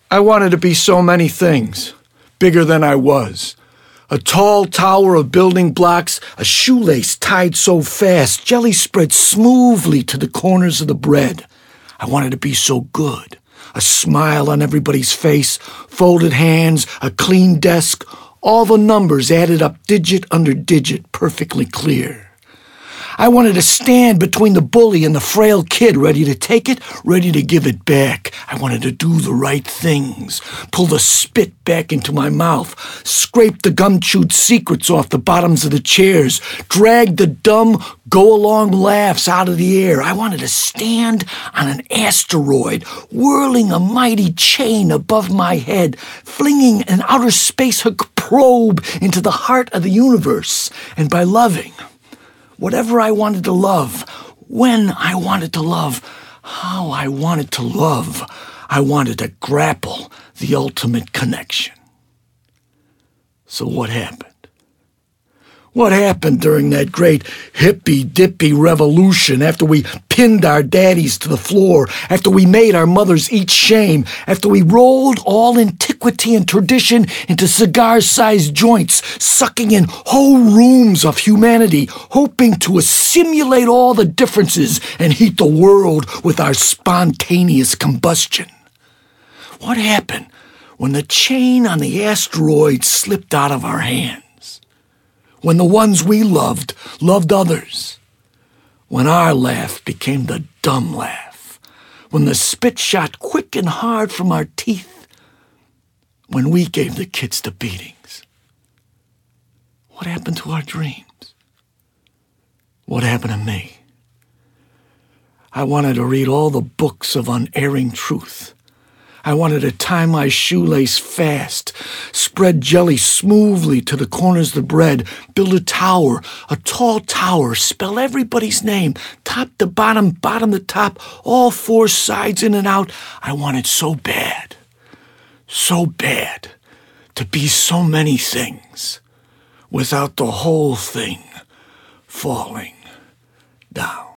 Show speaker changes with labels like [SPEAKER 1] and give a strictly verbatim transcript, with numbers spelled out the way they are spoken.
[SPEAKER 1] I wanted to be so many things, bigger than I was. A tall tower of building blocks, a shoelace tied so fast, jelly spread smoothly to the corners of the bread. I wanted to be so good. A smile on everybody's face, folded hands, a clean desk, all the numbers added up digit under digit, perfectly clear. I wanted to stand between the bully and the frail kid, ready to take it, ready to give it back. I wanted to do the right things, pull the spit back into my mouth, scrape the gum-chewed secrets off the bottoms of the chairs, drag the dumb, go-along laughs out of the air. I wanted to stand on an asteroid, whirling a mighty chain above my head, flinging an outer space hook probe into the heart of the universe. And by loving whatever I wanted to love, when I wanted to love, how I wanted to love, I wanted to grapple the ultimate connection. So what happened? What happened during that great hippy-dippy revolution after we pinned our daddies to the floor, after we made our mothers eat shame, after we rolled all antiquity and tradition into cigar-sized joints, sucking in whole rooms of humanity, hoping to assimilate all the differences and heat the world with our spontaneous combustion? What happened when the chain on the asteroid slipped out of our hands? When the ones we loved loved others, when our laugh became the dumb laugh, when the spit shot quick and hard from our teeth, when we gave the kids the beatings. What happened to our dreams? What happened to me? I wanted to read all the books of unerring truth. I wanted to tie my shoelace fast, spread jelly smoothly to the corners of the bread, build a tower, a tall tower, spell everybody's name, top to bottom, bottom to top, all four sides in and out. I wanted so bad, so bad, to be so many things without the whole thing falling down.